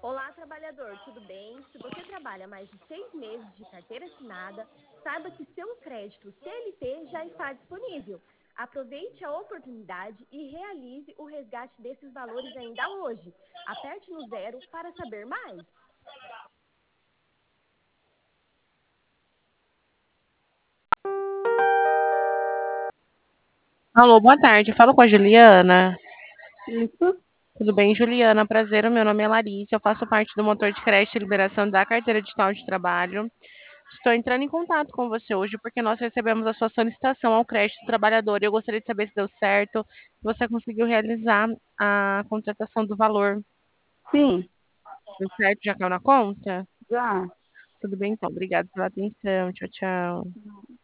Olá, trabalhador, tudo bem? Se você trabalha mais de 6 meses de carteira assinada, saiba que seu crédito CLT já está disponível. Aproveite a oportunidade e realize o resgate desses valores ainda hoje. Aperte no zero para saber mais. Alô, boa tarde. Falo com a Juliana. Isso, Tudo bem, Juliana? Prazer, o meu nome é Larissa. Eu faço parte do motor de crédito e liberação da carteira digital de trabalho. Estou entrando em contato com você hoje porque nós recebemos a sua solicitação ao crédito do trabalhador e eu gostaria de saber se deu certo, se você conseguiu realizar a contratação do valor. sim, Deu certo? Já caiu na conta? já. Tudo bem, então. Obrigada pela atenção. Tchau, tchau.